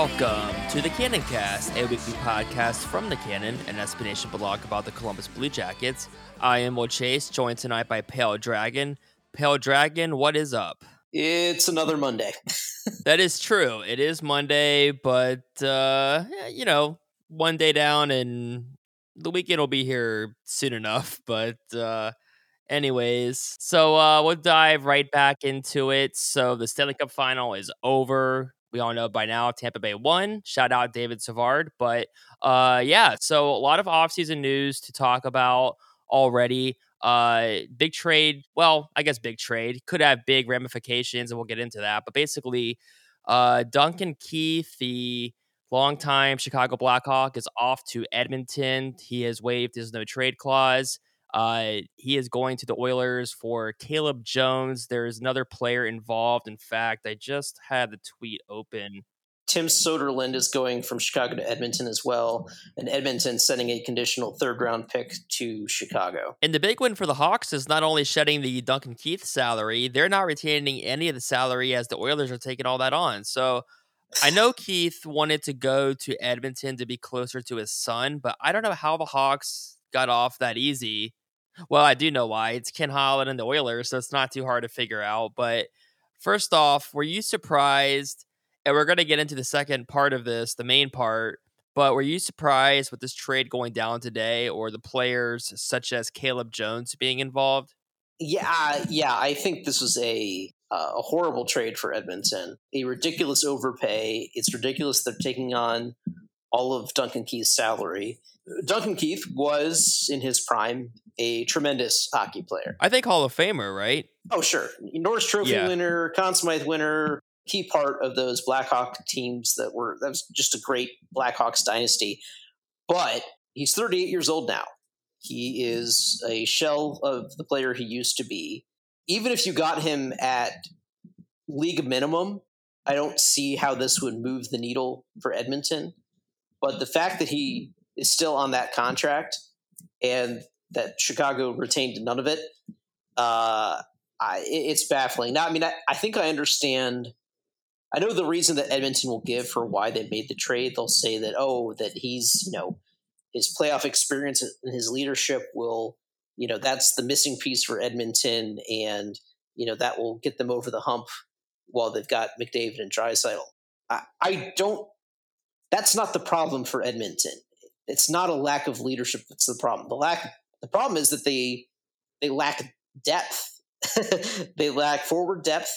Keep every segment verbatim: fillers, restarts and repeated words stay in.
Welcome to the Cannon Cast, a weekly podcast from the Cannon, an S B Nation blog about the Columbus Blue Jackets. I am Will Chase, joined tonight by Pale Dragon. Pale Dragon, what is up? It's another Monday. That is true. It is Monday, but, uh, you know, one day down and the weekend will be here soon enough. But, uh, anyways, so uh, we'll dive right back into it. So the Stanley Cup Final is over. We all know by now Tampa Bay won. Shout out David Savard. But uh, yeah, so a lot of offseason news to talk about already. Uh, big trade. Well, I guess big trade could have big ramifications, and we'll get into that. But basically, uh, Duncan Keith, the longtime Chicago Blackhawk, is off to Edmonton. He has waived his no trade clause. Uh, he is going to the Oilers for Caleb Jones. There is another player involved. In fact, I just had the tweet open. Tim Soderlund is going from Chicago to Edmonton as well, and Edmonton sending a conditional third-round pick to Chicago. And the big win for the Hawks is not only shedding the Duncan Keith salary, they're not retaining any of the salary as the Oilers are taking all that on. So I know Keith wanted to go to Edmonton to be closer to his son, but I don't know how the Hawks got off that easy. Well, I do know why. It's Ken Holland and the Oilers, so it's not too hard to figure out. But first off, were you surprised? And we're going to get into the second part of this, the main part. But were you surprised with this trade going down today, or the players such as Caleb Jones being involved? Yeah, yeah. I think this was a uh, a horrible trade for Edmonton. A ridiculous overpay. It's ridiculous they're taking on all of Duncan Keith's salary. Duncan Keith was, in his prime, a tremendous hockey player. I think Hall of Famer, right? Oh, sure. Norris Trophy Yeah. winner, Conn Smythe winner, key part of those Blackhawk teams that were, that was just a great Blackhawks dynasty. But he's thirty-eight years old now. He is a shell of the player he used to be. Even if you got him at league minimum, I don't see how this would move the needle for Edmonton. But the fact that he is still on that contract and that Chicago retained none of it, uh, I, it's baffling. Now, I mean, I, I think I understand. I know the reason that Edmonton will give for why they made the trade. They'll say that, oh, that he's, you know, his playoff experience and his leadership will, you know, that's the missing piece for Edmonton, and, you know, that will get them over the hump while they've got McDavid and Draisaitl. I, I don't. That's not the problem for Edmonton. It's not a lack of leadership that's the problem. The lack, the problem is that they they lack depth. They lack forward depth.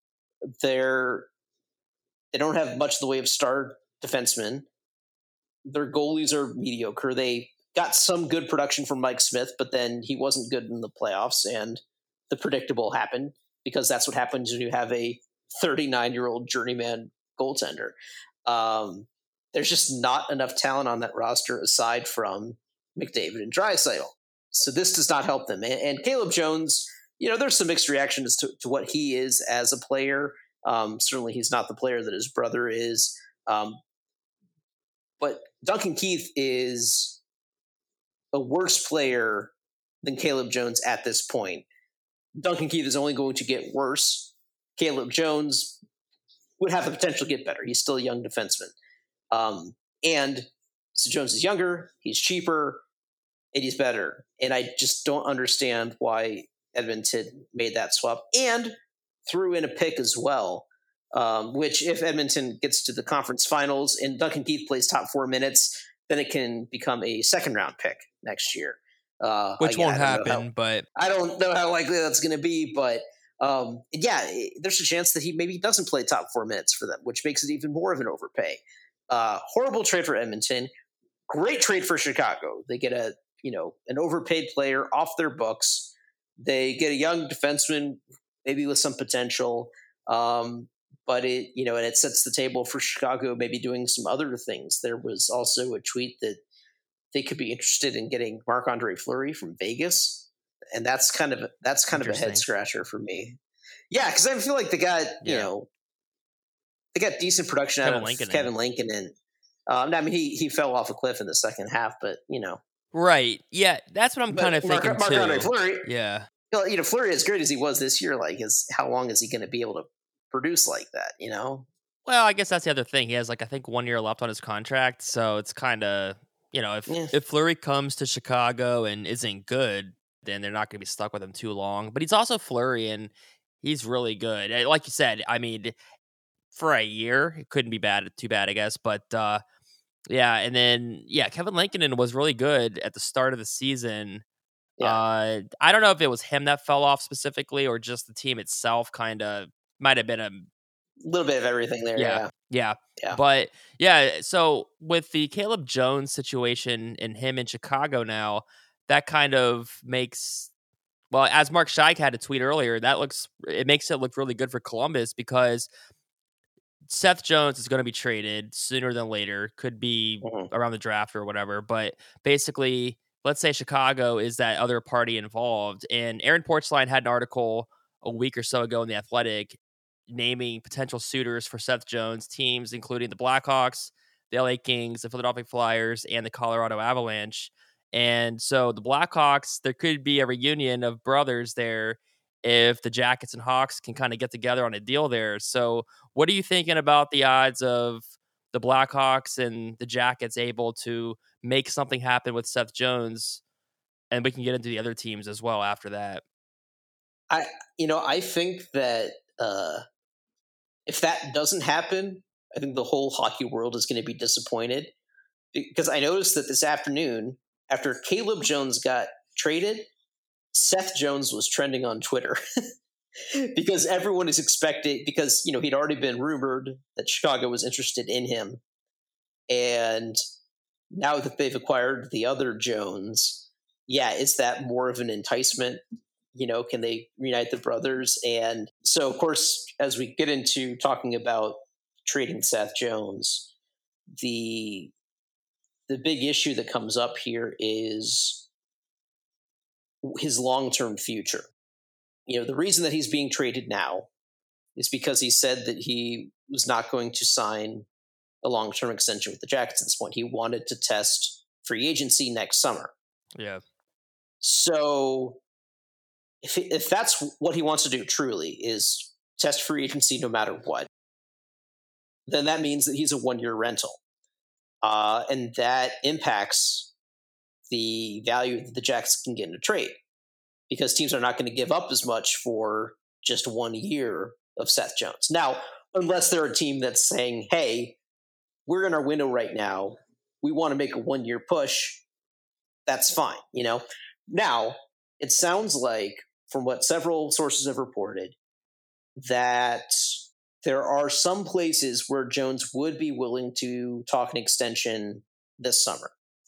They're they don't have much in the way of star defensemen. Their goalies are mediocre. They got some good production from Mike Smith, but then he wasn't good in the playoffs, and the predictable happened because that's what happens when you have a thirty-nine-year-old journeyman goaltender. Um, There's just not enough talent on that roster aside from McDavid and Draisaitl. So this does not help them. And, and Caleb Jones, you know, there's some mixed reactions to, to what he is as a player. Um, certainly he's not the player that his brother is. Um, but Duncan Keith is a worse player than Caleb Jones at this point. Duncan Keith is only going to get worse. Caleb Jones would have the potential to get better. He's still a young defenseman. Um, and so Jones is younger, he's cheaper, and he's better. And I just don't understand why Edmonton made that swap and threw in a pick as well, um, which if Edmonton gets to the conference finals and Duncan Keith plays top four minutes, then it can become a second round pick next year. Uh, Which again, won't happen, how, but I don't know how likely that's going to be, but um, yeah, there's a chance that he maybe doesn't play top four minutes for them, which makes it even more of an overpay. Uh, horrible trade for Edmonton. Great trade for Chicago. They get a you know an overpaid player off their books. They get a young defenseman, maybe with some potential. Um, but it you know and it sets the table for Chicago maybe doing some other things. There was also a tweet that they could be interested in getting Marc-Andre Fleury from Vegas, and that's kind of that's kind of a head scratcher for me. Yeah, because I feel like they got you Yeah. know. They got decent production Kevin out of Lincoln Kevin Lincoln, and um, I mean he he fell off a cliff in the second half, but you know, right, yeah, that's what I'm kind of thinking Marc, Marc-Andre too. Fleury, Yeah, you know, Fleury as great as he was this year, like, is how long is he going to be able to produce like that? You know, Well, I guess that's the other thing. He has like I think one year left on his contract, so it's kind of you know if Yeah. if Fleury comes to Chicago and isn't good, then they're not going to be stuck with him too long. But he's also Fleury, and he's really good. Eh, Like you said, I mean, for a year, it couldn't be bad, too bad, I guess. But uh, yeah, and then yeah, Kevin Lankinen was really good at the start of the season. Yeah. Uh, I don't know if it was him that fell off specifically, or just the team itself kind of might have been a A little bit of everything there. yeah, Yeah. yeah. Yeah. But yeah, so with the Caleb Jones situation and him in Chicago now, that kind of makes well, as Mark Scheik had a tweet earlier, that looks it makes it look really good for Columbus because Seth Jones is going to be traded sooner than later. Could be Mhm. around the draft or whatever. But basically, let's say Chicago is that other party involved. And Aaron Portzline had an article a week or so ago in The Athletic naming potential suitors for Seth Jones, teams including the Blackhawks, the L A Kings, the Philadelphia Flyers, and the Colorado Avalanche. And so the Blackhawks, there could be a reunion of brothers there if the Jackets and Hawks can kind of get together on a deal there. So what are you thinking about the odds of the Blackhawks and the Jackets able to make something happen with Seth Jones? And we can get into the other teams as well after that. I, you know, I think that uh, if that doesn't happen, I think the whole hockey world is going to be disappointed because I noticed that this afternoon, after Caleb Jones got traded, Seth Jones was trending on Twitter because everyone is expecting, because, you know, he'd already been rumored that Chicago was interested in him. And now that they've acquired the other Jones, yeah, is that more of an enticement? You know, can they reunite the brothers? And so, of course, as we get into talking about trading Seth Jones, the the big issue that comes up here is his long-term future. You know, the reason that he's being traded now is because he said that he was not going to sign a long-term extension with the Jackets at this point. He wanted to test free agency next summer. Yeah. So if if that's what he wants to do truly is test free agency no matter what, then that means that he's a one-year rental. Uh, and that impacts the value that the Jackets can get in a trade because teams are not going to give up as much for just one year of Seth Jones. Now, unless they're a team that's saying, hey, we're in our window right now, we want to make a one-year push, that's fine, you know? Now, it sounds like, from what several sources have reported, that there are some places where Jones would be willing to talk an extension this summer.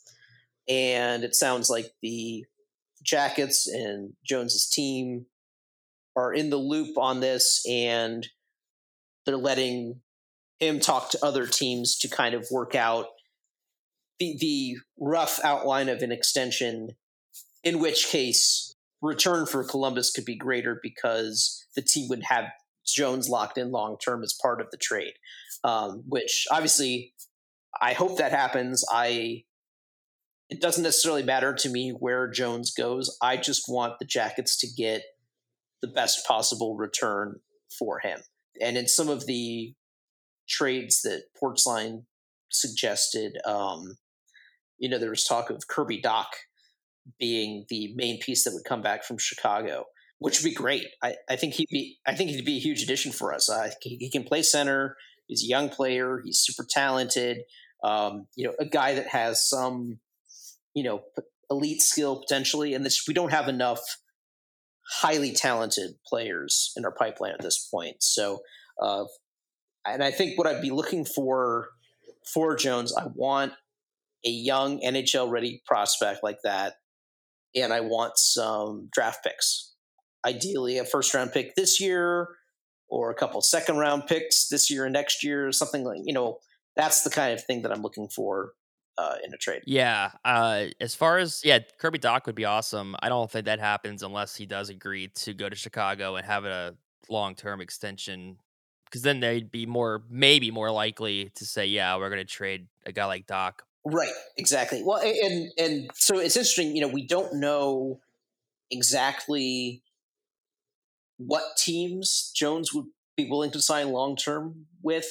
And it sounds like the Jackets and Jones's team are in the loop on this, and they're letting him talk to other teams to kind of work out the, the rough outline of an extension, in which case return for Columbus could be greater because the team would have Jones locked in long term as part of the trade, um, which obviously I hope that happens. I it doesn't necessarily matter to me where Jones goes. I just want the Jackets to get the best possible return for him. And in some of the trades that Portzline suggested, um, you know, there was talk of Kirby Dach being the main piece that would come back from Chicago, which would be great. I, I think he'd be. I think he'd be a huge addition for us. Uh, he, he can play center. He's a young player. He's super talented. Um, you know, a guy that has some, you know, elite skill potentially. And this, we don't have enough highly talented players in our pipeline at this point. So, uh, and I think what I'd be looking for for Jones, I want a young N H L ready prospect like that, and I want some draft picks. Ideally, a first round pick this year, or a couple second round picks this year and next year, something like, you know, that's the kind of thing that I'm looking for uh, in a trade. Yeah. Uh, as far as, yeah, Kirby Dach would be awesome. I don't think that happens unless he does agree to go to Chicago and have a long term extension, because then they'd be more, maybe more likely to say, yeah, we're going to trade a guy like Dach. Right, exactly. Well, and and so it's interesting. You know, we don't know exactly what teams Jones would be willing to sign long term with,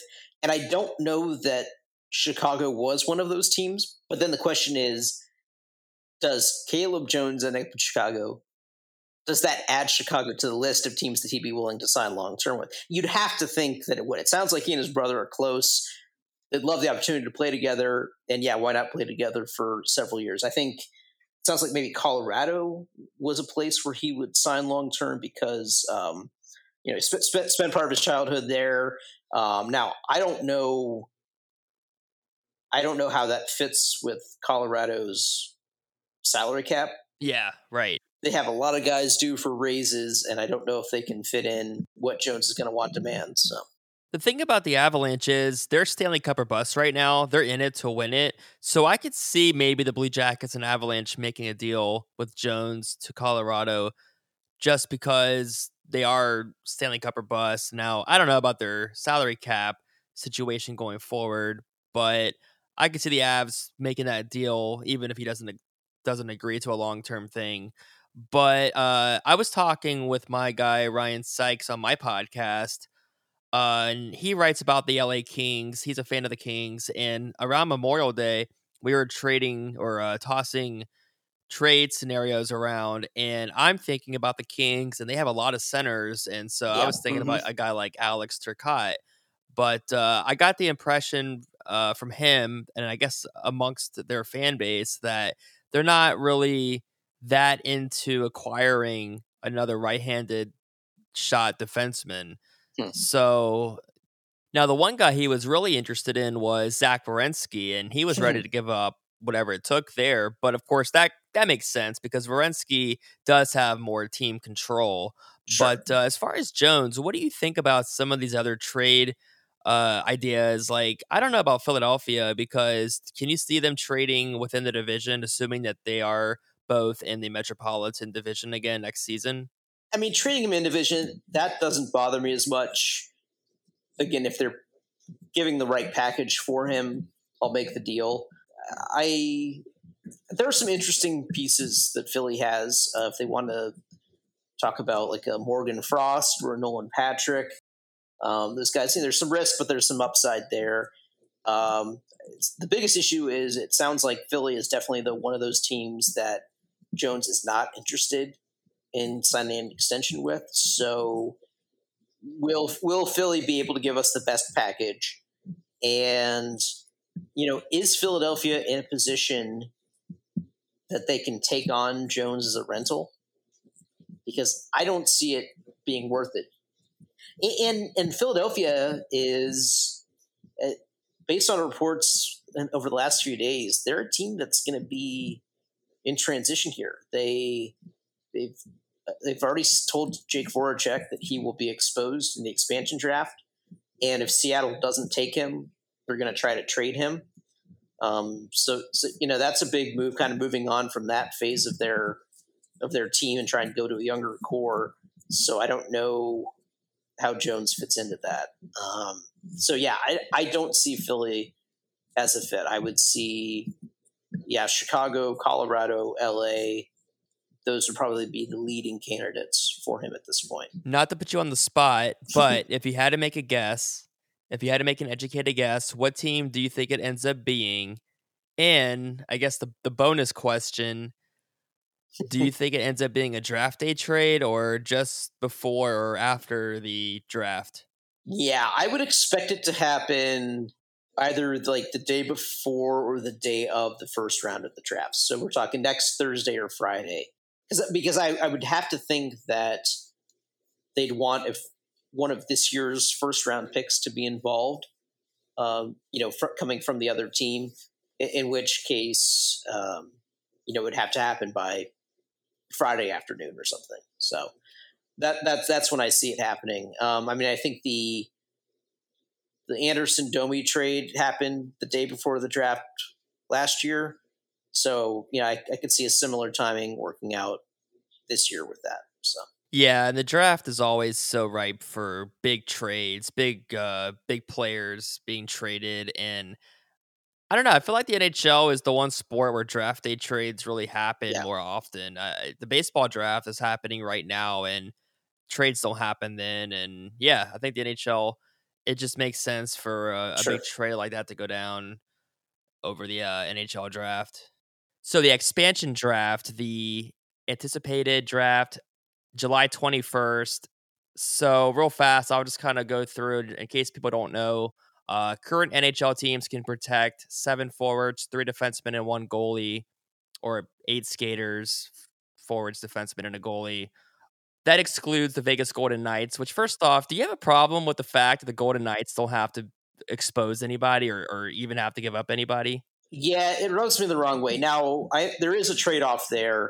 And I don't know that Chicago was one of those teams. But then the question is, does Caleb Jones end up in Chicago? Does that add Chicago to the list of teams that he'd be willing to sign long-term with? You'd have to think that it would. It sounds like he and his brother are close. They'd love the opportunity to play together. And yeah, why not play together for several years? I think it sounds like maybe Colorado was a place where he would sign long-term because, um, you know, he spent, spent, spent part of his childhood there. Um, now, I don't know. I don't know how that fits with Colorado's salary cap. Yeah, right. They have a lot of guys due for raises, and I don't know if they can fit in what Jones is going to want demand. So the thing about the Avalanche is they're Stanley Cup or bust right now. They're in it to win it. So I could see maybe the Blue Jackets and Avalanche making a deal with Jones to Colorado just because they are Stanley Cup or bust. Now, I don't know about their salary cap situation going forward, but I could see the Avs making that deal even if he doesn't doesn't agree to a long-term thing. But uh, I was talking with my guy, Ryan Sykes, on my podcast, uh, and he writes about the L A Kings. He's a fan of the Kings. And around Memorial Day, we were trading or uh, tossing trade scenarios around. And I'm thinking about the Kings, and they have a lot of centers. And so yeah. I was thinking mm-hmm. about a guy like Alex Turcotte. But uh, I got the impression uh, from him, and I guess amongst their fan base, that they're not really that into acquiring another right-handed shot defenseman. Hmm. So now the one guy he was really interested in was Zach Werenski, and he was ready to give up whatever it took there. But of course, that that makes sense because Werenski does have more team control. Sure. But uh, as far as Jones, what do you think about some of these other trade uh, ideas? Like, I don't know about Philadelphia because can you see them trading within the division, assuming that they are both in the Metropolitan Division again next season? I mean, trading him in division, that doesn't bother me as much. Again, if they're giving the right package for him, I'll make the deal. I there are some interesting pieces that Philly has. Uh, if they want to talk about like a Morgan Frost or a Nolan Patrick, um, those guys, you know, there's some risk, but there's some upside there. Um, the biggest issue is it sounds like Philly is definitely the one of those teams that Jones is not interested in signing an extension with. So will will Philly be able to give us the best package? And you know, is Philadelphia in a position that they can take on Jones as a rental? Because I don't see it being worth it. And and Philadelphia is, based on reports over the last few days, they're a team that's going to be in transition here. They they've they've already told Jake Voracek that he will be exposed in the expansion draft, and if Seattle doesn't take him, they're going to try to trade him. Um, so, so you know that's a big move, kind of moving on from that phase of their of their team and trying to go to a younger core. So I don't know how Jones fits into that. Um, so yeah, I, I don't see Philly as a fit. I would see, yeah, Chicago, Colorado, L A. Those would probably be the leading candidates for him at this point. Not to put you on the spot, but if you had to make a guess, if you had to make an educated guess, what team do you think it ends up being? And I guess the, the bonus question, do you think it ends up being a draft day trade or just before or after the draft? Yeah, I would expect it to happen either like the day before or the day of the first round of the draft. So we're talking next Thursday or Friday. Because because I, I would have to think that they'd want if one of this year's first round picks to be involved, um, you know, fr- coming from the other team, in, in which case, um, you know, it would have to happen by Friday afternoon or something. So that that's that's when I see it happening. Um, I mean, I think the the Anderson Domi trade happened the day before the draft last year. So, you know, I, I could see a similar timing working out this year with that. So, yeah, and the draft is always so ripe for big trades, big uh, big players being traded, and I don't know. I feel like the N H L is the one sport where draft day trades really happen yeah. more often. Uh, the baseball draft is happening right now, and trades don't happen then. And yeah, I think the N H L it just makes sense for a, a Sure. big trade like that to go down over the uh, N H L draft. So the expansion draft, the anticipated draft, July twenty-first. So real fast, I'll just kind of go through it in case people don't know. Uh, current N H L teams can protect seven forwards, three defensemen, and one goalie, or eight skaters, forwards, defensemen, and a goalie. That excludes the Vegas Golden Knights, which first off, do you have a problem with the fact that the Golden Knights don't have to expose anybody or, or even have to give up anybody? Yeah, it rubs me the wrong way. Now, I, there is a trade-off there.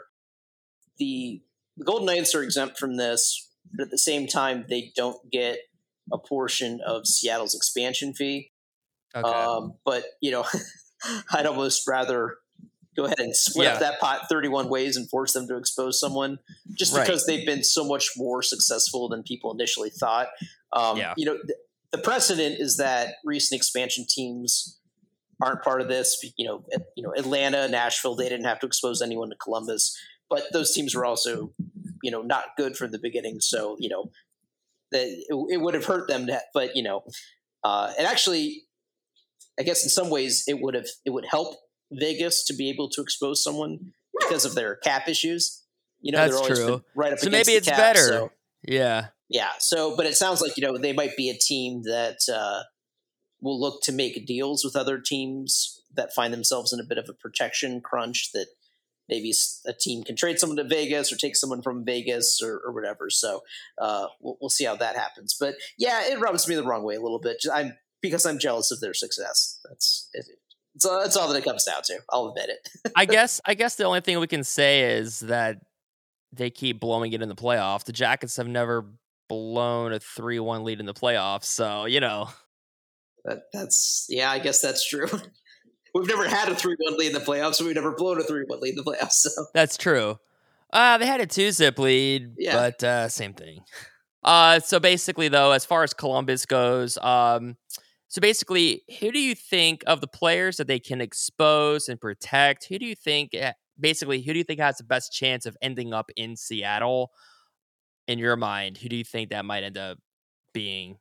The, the Golden Knights are exempt from this, but at the same time, they don't get a portion of Seattle's expansion fee. Okay. Um, but, you know, I'd almost rather go ahead and split Yeah. up that pot thirty-one ways and force them to expose someone just Right. because they've been so much more successful than people initially thought. Um, Yeah. You know, th- the precedent is that recent expansion teams aren't part of this. You know, at, you know, Atlanta, Nashville, they didn't have to expose anyone to Columbus, but those teams were also, you know, not good from the beginning. So, you know, that it, it would have hurt them, to, but you know, uh, and actually, I guess in some ways it would have it would help Vegas to be able to expose someone because of their cap issues. You know, That's they're always true. been right up So against maybe the it's cap, better. So, Yeah. yeah. So, but it sounds like, you know, they might be a team that uh, will look to make deals with other teams that find themselves in a bit of a protection crunch, that maybe a team can trade someone to Vegas or take someone from Vegas or, or whatever. So uh, we'll, we'll see how that happens. But yeah, it rubs me the wrong way a little bit. I'm because I'm jealous of their success. That's it. It's all, that's all that it comes down to. I'll admit it. I guess I guess the only thing we can say is that they keep blowing it in the playoffs. The Jackets have never blown a three one lead in the playoffs, so you know. That, that's yeah, I guess that's true. We've never had a three one lead in the playoffs, so we've never blown a three one lead in the playoffs. So That's true. Uh, they had a two-zip lead, Yeah. but uh, same thing. Uh, so basically, though, as far as Columbus goes, um, so basically, who do you think of the players that they can expose and protect? Who do you think, eh, basically, who do you think has the best chance of ending up in Seattle? In your mind, who do you think that might end up being?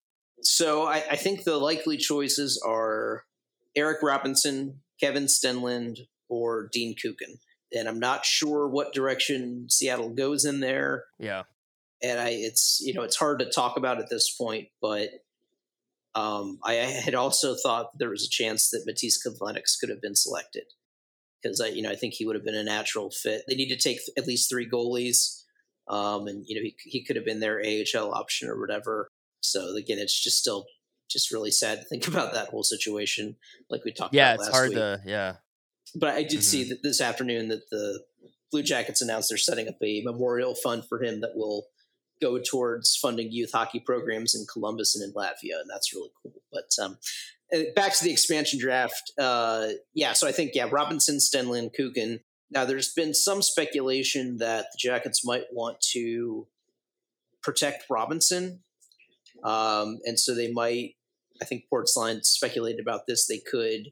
So I, I think the likely choices are Eric Robinson, Kevin Stenlund, or Dean Kukin. And I'm not sure what direction Seattle goes in there. Yeah. And I, it's, you know, it's hard to talk about at this point, but um, I had also thought there was a chance that Matisse Kivlenieks could have been selected because I, you know, I think he would have been a natural fit. They need to take at least three goalies. Um, and, you know, he, he could have been their A H L option or whatever. So again, it's just still just really sad to think about that whole situation. Like we talked Yeah, about it's last hard week. to, yeah. But I did Mhm. see that this afternoon that the Blue Jackets announced they're setting up a memorial fund for him that will go towards funding youth hockey programs in Columbus and in Latvia. And that's really cool. But um, uh, back to the expansion draft. Uh, yeah, so I think, yeah, Robinson, Stenlund, Kukin. Now, there's been some speculation that the Jackets might want to protect Robinson. Um, and so they might, I think Portsline speculated about this, they could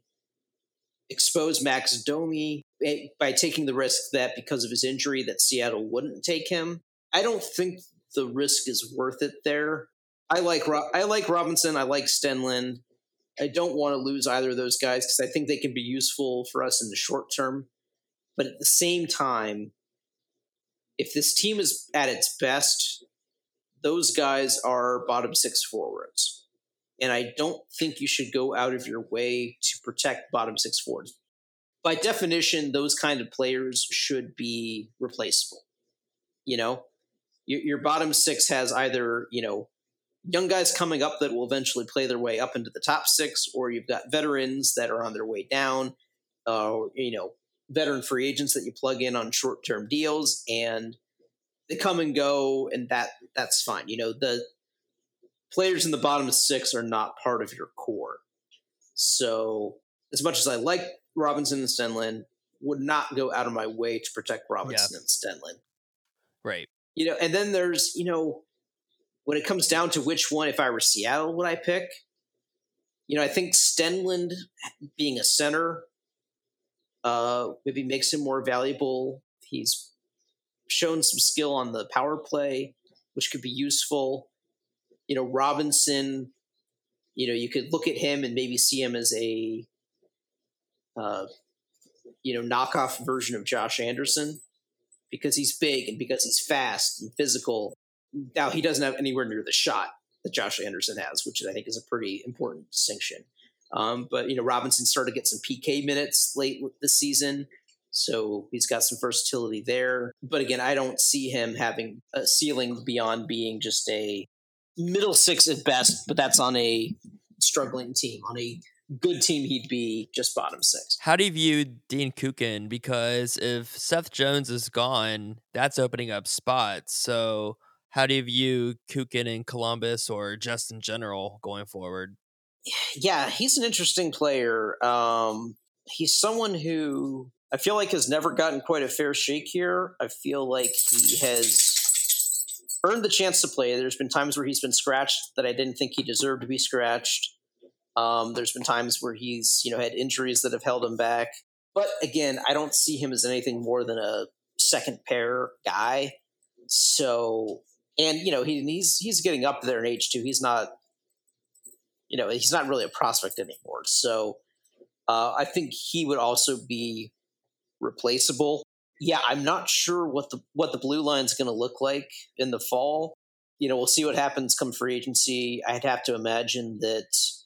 expose Max Domi by taking the risk that because of his injury that Seattle wouldn't take him. I don't think the risk is worth it there. I like I like Robinson. I like Stenlund. I don't want to lose either of those guys because I think they can be useful for us in the short term. But at the same time, if this team is at its best, those guys are bottom six forwards. And I don't think you should go out of your way to protect bottom six forwards. By definition, those kind of players should be replaceable. You know, your, your bottom six has either, you know, young guys coming up that will eventually play their way up into the top six, or you've got veterans that are on their way down, uh, you know, veteran free agents that you plug in on short-term deals, and they come and go, and that that's fine. You know, the players in the bottom six are not part of your core. So as much as I like Robinson and Stenlund, would not go out of my way to protect Robinson Yeah. and Stenlund. Right. You know, and then there's, you know, when it comes down to which one, if I were Seattle, would I pick? You know, I think Stenlund being a center uh, maybe makes him more valuable. He's shown some skill on the power play, which could be useful. You know, Robinson you know, you could look at him and maybe see him as a, uh, you know, knockoff version of Josh Anderson because he's big and because he's fast and physical. Now, he doesn't have anywhere near the shot that Josh Anderson has, which I think is a pretty important distinction. Um, but, you know, Robinson started to get some P K minutes late this season, so he's got some versatility there. But again, I don't see him having a ceiling beyond being just a middle six at best, but that's on a struggling team. On a good team, he'd be just bottom six. How do you view Dean Kukin? Because if Seth Jones is gone, that's opening up spots. So how do you view Kukin in Columbus or just in general going forward? Yeah, he's an interesting player. Um, he's someone who I feel like has never gotten quite a fair shake here. I feel like he has earned the chance to play. There's been times where he's been scratched that I didn't think he deserved to be scratched. Um, there's been times where he's, you know, had injuries that have held him back. But again, I don't see him as anything more than a second pair guy. So, and you know, he, he's he's getting up there in age too. He's not, you know, he's not really a prospect anymore. So, uh, I think he would also be replaceable. Yeah, I'm not sure what the what the blue line's going to look like in the fall. You know, we'll see what happens come free agency. I'd have to imagine that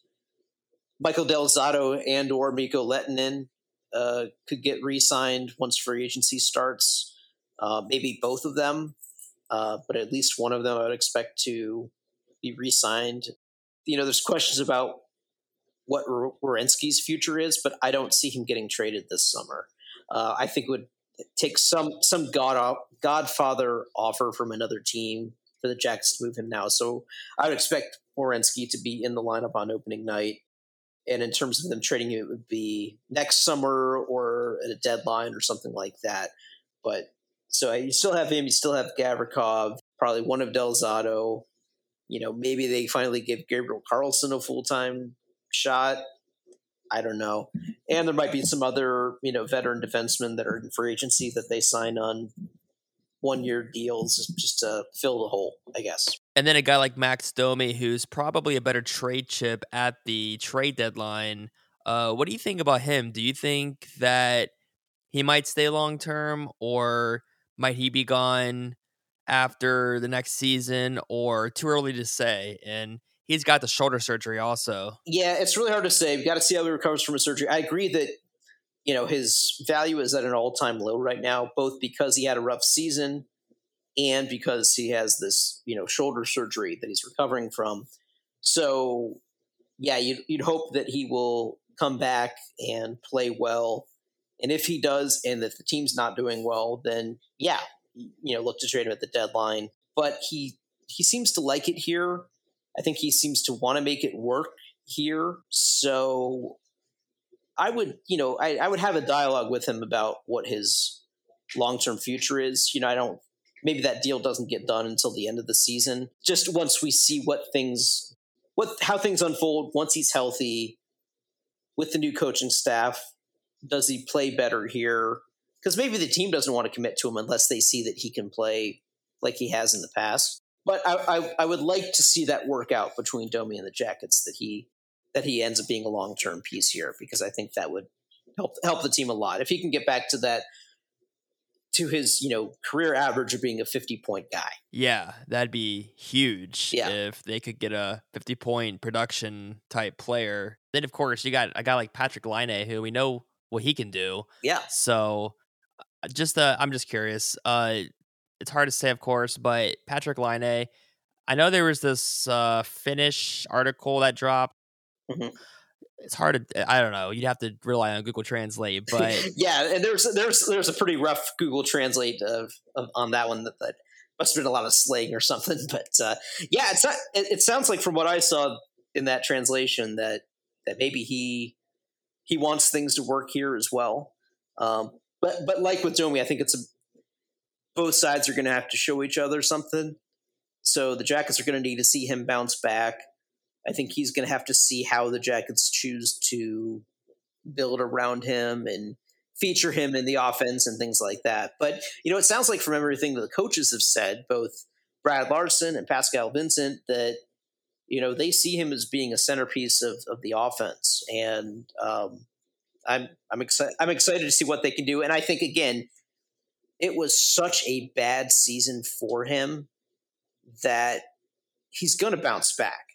Michael Del Zotto and or Mikko Lehtinen uh, could get re-signed once free agency starts. Uh, maybe both of them, uh, but at least one of them I would expect to be re-signed. You know, there's questions about what Werenski's future is, but I don't see him getting traded this summer. Uh, I think it would take some some god godfather offer from another team for the Jackets to move him now. So I would expect Werenski to be in the lineup on opening night. And in terms of them trading him, it would be next summer or at a deadline or something like that. But so you still have him, you still have Gavrikov, probably one of Del Zotto. You know, maybe they finally give Gabriel Carlson a full-time shot. I don't know. And there might be some other, you know, veteran defensemen that are in free agency that they sign on one-year deals just to fill the hole, I guess. And then a guy like Max Domi, who's probably a better trade chip at the trade deadline. Uh, what do you think about him? Do you think that he might stay long-term, or might he be gone after the next season, or too early to say? And he's got the shoulder surgery also. Yeah, it's really hard to say. We've got to see how he recovers from his surgery. I agree that, you know, his value is at an all-time low right now, both because he had a rough season and because he has this, you know, shoulder surgery that he's recovering from. So, yeah, you'd, you'd hope that he will come back and play well. And if he does, and if the team's not doing well, then, yeah, you know, look to trade him at the deadline. But he he seems to like it here. I think he seems to want to make it work here. So I would, you know, I, I would have a dialogue with him about what his long-term future is. You know, I don't, maybe that deal doesn't get done until the end of the season. Just once we see what things, what, how things unfold once he's healthy with the new coaching staff. Does he play better here? Because maybe the team doesn't want to commit to him unless they see that he can play like he has in the past. But I, I, I would like to see that work out between Domi and the Jackets, that he that he ends up being a long-term piece here, because I think that would help help the team a lot. If he can get back to that, to his, you know, career average of being a fifty-point guy. Yeah, that'd be huge yeah. if they could get a fifty-point production type player. Then, of course, you got a guy like Patrick Laine, who we know what he can do. Yeah. So just uh, I'm just curious. Uh, it's hard to say, of course, but Patrick Laine, I know there was this uh, Finnish article that dropped. Mm-hmm. It's hard to, I don't know. You'd have to rely on Google Translate, but yeah, and there's there's there's a pretty rough Google Translate of, of on that one that, that must have been a lot of slang or something. But uh, yeah, it's not. It, it sounds like from what I saw in that translation that that maybe he he wants things to work here as well. Um, but but like with Domi, I think it's a, both sides are going to have to show each other something. So the Jackets are going to need to see him bounce back. I think he's going to have to see how the Jackets choose to build around him and feature him in the offense and things like that. But, you know, it sounds like from everything that the coaches have said, both Brad Larson and Pascal Vincent, that, you know, they see him as being a centerpiece of, of the offense. And um, I'm I'm excited I'm excited to see what they can do. And I think, again, it was such a bad season for him that he's going to bounce back.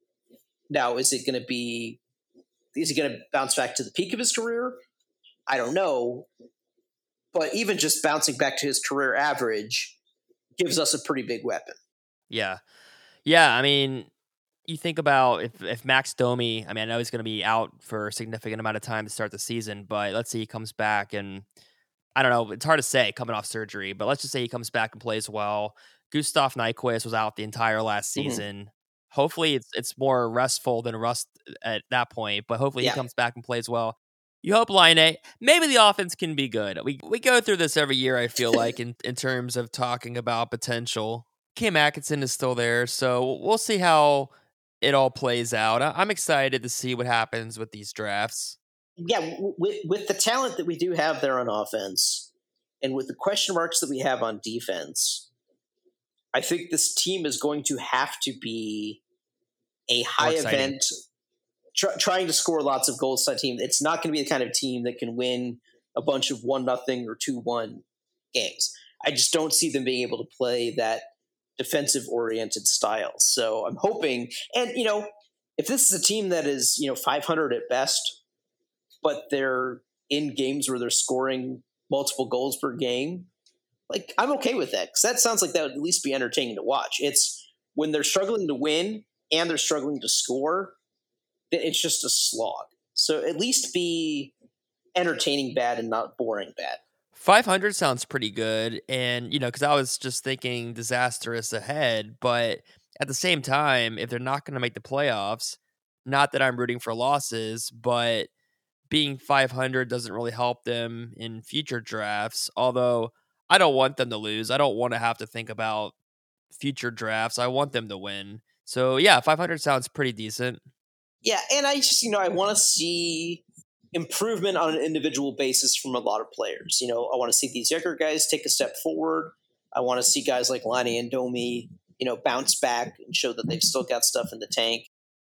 Now, is it going to be is he going to bounce back to the peak of his career? I don't know. But even just bouncing back to his career average gives us a pretty big weapon. Yeah. Yeah, I mean, you think about if, if Max Domi, I mean, I know he's going to be out for a significant amount of time to start the season, but let's say he comes back and I don't know, it's hard to say coming off surgery, but let's just say he comes back and plays well. Gustav Nyquist was out the entire last season. Mm-hmm. Hopefully it's it's more restful than rust at that point, but hopefully yeah. he comes back and plays well. You hope Laine, maybe the offense can be good. We we go through this every year, I feel like, in, in terms of talking about potential. Cam Atkinson is still there, so we'll see how it all plays out. I'm excited to see what happens with these drafts. Yeah, with, with the talent that we do have there on offense, and with the question marks that we have on defense, I think this team is going to have to be a high event, tr- trying to score lots of goals to a team. It's not going to be the kind of team that can win a bunch of one nothing or two one games. I just don't see them being able to play that defensive oriented style. So I'm hoping, and you know, if this is a team that is, you know, five hundred at best, but they're in games where they're scoring multiple goals per game, like I'm okay with that, because that sounds like that would at least be entertaining to watch. It's when they're struggling to win and they're struggling to score, it's just a slog. So at least be entertaining bad and not boring bad. five hundred sounds pretty good. And, you know, because I was just thinking disastrous ahead, but at the same time, if they're not going to make the playoffs, not that I'm rooting for losses, but being five hundred doesn't really help them in future drafts. Although I don't want them to lose. I don't want to have to think about future drafts. I want them to win. So yeah, five hundred sounds pretty decent. Yeah, and I just, you know, I want to see improvement on an individual basis from a lot of players. You know, I want to see these younger guys take a step forward. I want to see guys like Laine and Domi, you know, bounce back and show that they've still got stuff in the tank.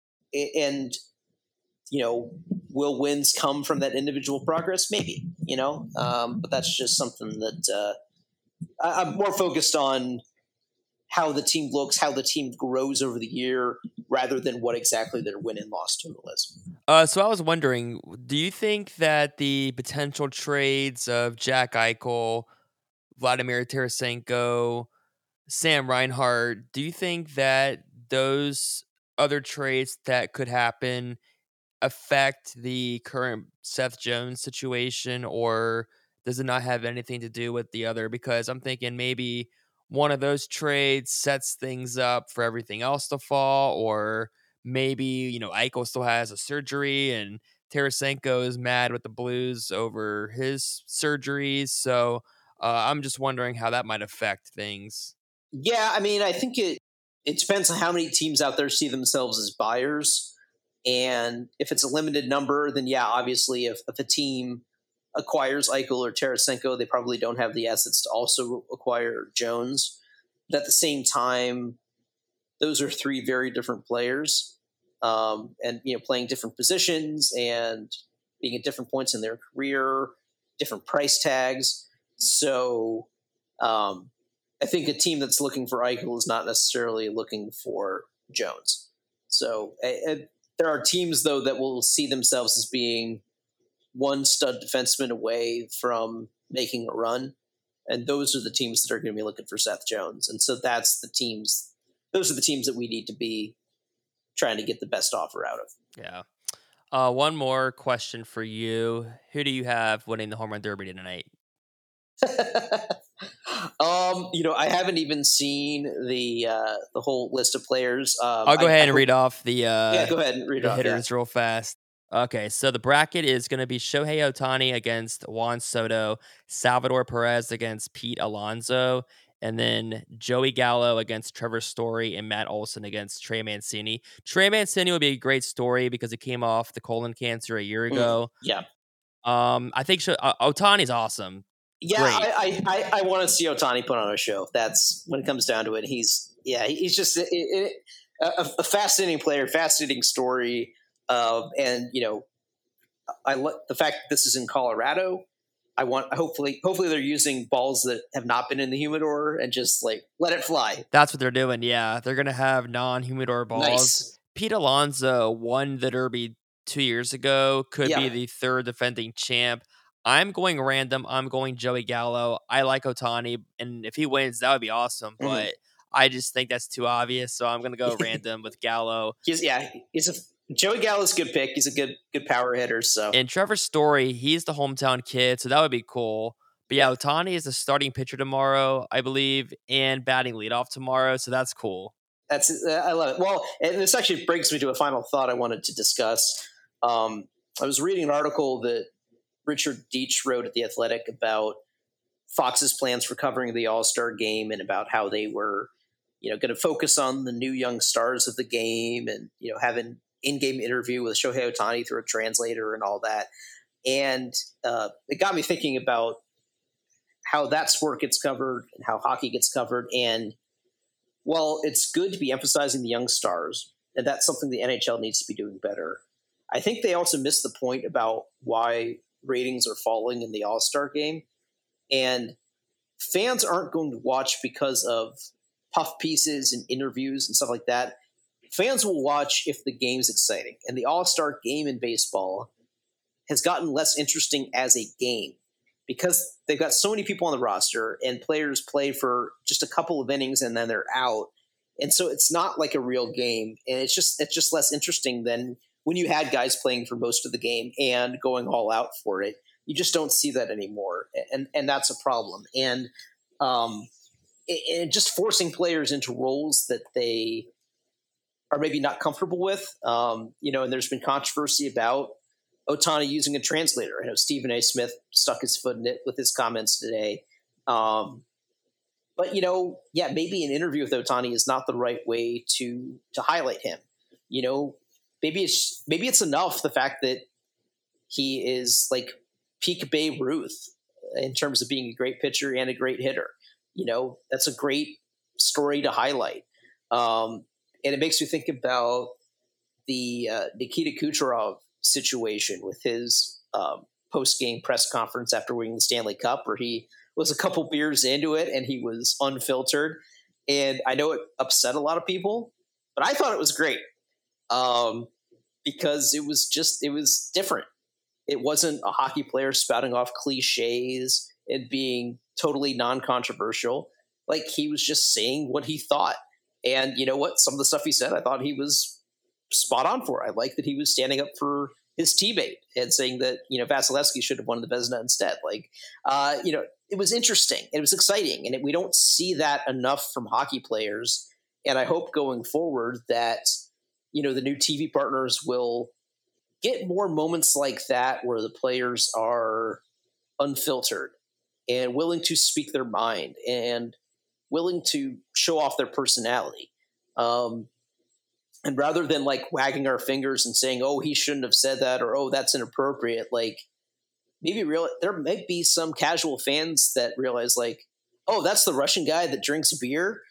And, you know, will wins come from that individual progress? Maybe, you know, um, but that's just something that uh, I, I'm more focused on how the team looks, how the team grows over the year, rather than what exactly their win and loss total is. Uh, so I was wondering, do you think that the potential trades of Jack Eichel, Vladimir Tarasenko, Sam Reinhart, do you think that those other trades that could happen affect the current Seth Jones situation, or does it not have anything to do with the other? Because I'm thinking maybe one of those trades sets things up for everything else to fall, or maybe, you know, Eichel still has a surgery and Tarasenko is mad with the Blues over his surgeries. So uh, I'm just wondering how that might affect things. Yeah, I mean, I think it it depends on how many teams out there see themselves as buyers. And if it's a limited number, then yeah, obviously if, if a team acquires Eichel or Tarasenko, they probably don't have the assets to also acquire Jones. But at the same time, those are three very different players, um, and you know, playing different positions and being at different points in their career, different price tags. So um, I think a team that's looking for Eichel is not necessarily looking for Jones. So uh, there are teams, though, that will see themselves as being one stud defenseman away from making a run. And those are the teams that are going to be looking for Seth Jones. And so that's the teams, those are the teams that we need to be trying to get the best offer out of. Yeah. Uh, one more question for you. Who do you have winning the home run derby tonight? um, you know, I haven't even seen the uh, the whole list of players. Um, I'll go I, ahead I and hope, read off the uh, yeah, go ahead and read the off, hitters yeah. real fast. Okay, so the bracket is going to be Shohei Ohtani against Juan Soto, Salvador Perez against Pete Alonso, and then Joey Gallo against Trevor Story and Matt Olson against Trey Mancini. Trey Mancini would be a great story because he came off the colon cancer a year ago. Mm, yeah. Um, I think Sh- uh, Ohtani's awesome. Yeah, Great. I I, I, I want to see Ohtani put on a show. That's when it comes down to it. He's yeah, he's just it, it, a, a fascinating player, fascinating story, uh, and you know, I like the fact that this is in Colorado. I want hopefully hopefully they're using balls that have not been in the humidor and just like let it fly. That's what they're doing. Yeah, they're gonna have non-humidor balls. Nice. Pete Alonso won the Derby two years ago. Could be Yeah. the third defending champ. I'm going random. I'm going Joey Gallo. I like Otani, and if he wins, that would be awesome. Mhm. But I just think that's too obvious, so I'm gonna go random with Gallo. He's yeah, he's a Joey Gallo's a good pick. He's a good good power hitter. So And Trevor Story, he's the hometown kid, so that would be cool. But yeah, Otani is the starting pitcher tomorrow, I believe, and batting leadoff tomorrow, so that's cool. That's I love it. Well, and this actually brings me to a final thought I wanted to discuss. Um, I was reading an article that Richard Deitch wrote at The Athletic about Fox's plans for covering the All-Star game and about how they were, you know, going to focus on the new young stars of the game and, you know, have an in-game interview with Shohei Ohtani through a translator and all that. And uh, it got me thinking about how that sport gets covered and how hockey gets covered. And while it's good to be emphasizing the young stars, and that's something the N H L needs to be doing better, I think they also missed the point about why ratings are falling in the All-Star game. And fans aren't going to watch because of puff pieces and interviews and stuff like that. Fans will watch if the game's exciting. And the All-Star game in baseball has gotten less interesting as a game because they've got so many people on the roster and players play for just a couple of innings and then they're out. And so it's not like a real game. And it's just it's just less interesting than when you had guys playing for most of the game and going all out for it. You just don't see that anymore. And and that's a problem. And um, it, it just forcing players into roles that they are maybe not comfortable with. Um, you know, and there's been controversy about Ohtani using a translator. I know Stephen A. Smith stuck his foot in it with his comments today. Um, but, you know, yeah, maybe an interview with Ohtani is not the right way to to highlight him. You know, maybe it's maybe it's enough the fact that he is like peak Babe Ruth in terms of being a great pitcher and a great hitter. You know, that's a great story to highlight. Um, and it makes me think about the uh, Nikita Kucherov situation with his um, post-game press conference after winning the Stanley Cup, where he was a couple beers into it and he was unfiltered. And I know it upset a lot of people, but I thought it was great um, because it was just, it was different. It wasn't a hockey player spouting off cliches and being totally non-controversial. Like, he was just saying what he thought. And you know what? Some of the stuff he said, I thought he was spot on for. I like that he was standing up for his teammate and saying that, you know, Vasilevsky should have won the Vezina instead. Like, uh, you know, it was interesting. It was exciting. And it, we don't see that enough from hockey players. And I hope going forward that, you know, the new T V partners will get more moments like that where the players are unfiltered and willing to speak their mind and willing to show off their personality. Um, and rather than like wagging our fingers and saying, oh, he shouldn't have said that, or, oh, that's inappropriate. Like, maybe real there might be some casual fans that realize like, oh, that's the Russian guy that drinks beer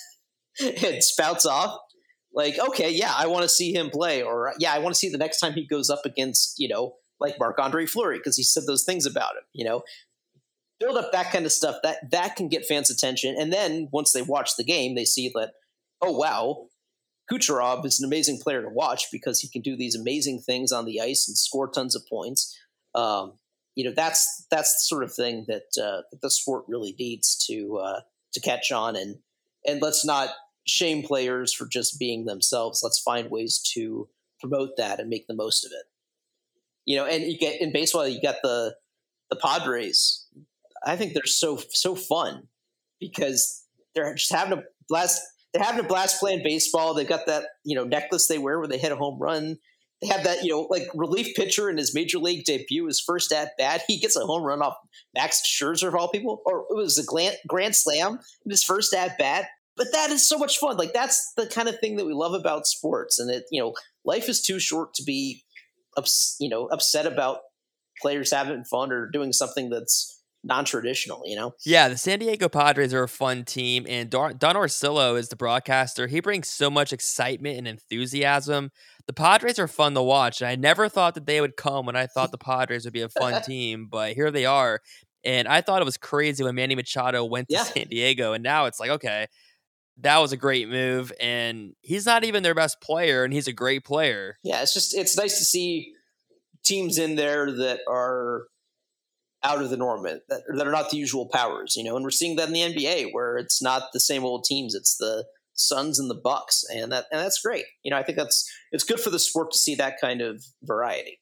and spouts off. Like, okay, yeah, I want to see him play. Or yeah, I want to see the next time he goes up against, you know, like Marc-Andre Fleury, because he said those things about him, you know. Build up that kind of stuff. That that can get fans' attention. And then once they watch the game, they see that, oh, wow, Kucherov is an amazing player to watch because he can do these amazing things on the ice and score tons of points. Um, you know, that's that's the sort of thing that, uh, that the sport really needs to uh, to catch on. And and let's not shame players for just being themselves. Let's find ways to promote that and make the most of it. You know, and you get in baseball, you got the the Padres. I think they're so so fun because they're just having a blast. They're having a blast playing baseball. They've got that, you know, necklace they wear where they hit a home run. They have that, you know, like relief pitcher in his major league debut, his first at bat, he gets a home run off Max Scherzer of all people, or it was a grand, grand slam in his first at bat. But that is so much fun. Like, that's the kind of thing that we love about sports. And it, you know, life is too short to be, ups, you know, upset about players having fun or doing something that's non-traditional, you know? Yeah, the San Diego Padres are a fun team, and Don, Don Orsillo is the broadcaster. He brings so much excitement and enthusiasm. The Padres are fun to watch, and I never thought that they would come when I thought the Padres would be a fun team, but here they are. And I thought it was crazy when Manny Machado went to Yeah. San Diego, and now it's like, okay, that was a great move, and he's not even their best player, and he's a great player. Yeah, it's just it's nice to see teams in there that are out of the norm, that, that are not the usual powers, you know, and we're seeing that in the N B A where it's not the same old teams, it's the Suns and the Bucks, and that and that's great. You know, I think that's it's good for the sport to see that kind of variety.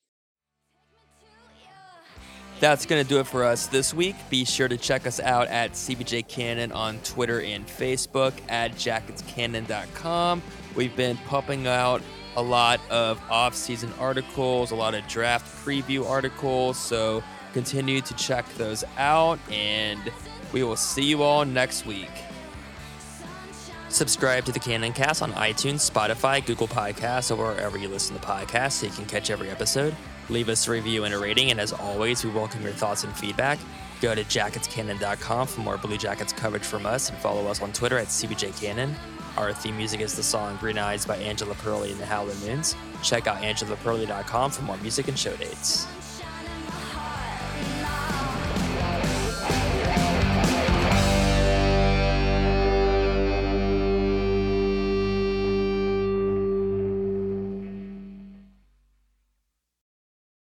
That's going to do it for us this week. Be sure to check us out at C B J Cannon on Twitter and Facebook, at jackets cannon dot com. We've been pumping out a lot of off-season articles, a lot of draft preview articles, so continue to check those out, and we will see you all next week. Subscribe to the Cannon Cast on iTunes, Spotify, Google Podcasts, or wherever you listen to podcasts so you can catch every episode. Leave us a review and a rating, and as always, we welcome your thoughts and feedback. Go to jackets cannon dot com for more Blue Jackets coverage from us, and follow us on Twitter at C B J Cannon. Our theme music is the song Green Eyes by Angela Perley and the Howlin' Moons. Check out angela perley dot com for more music and show dates.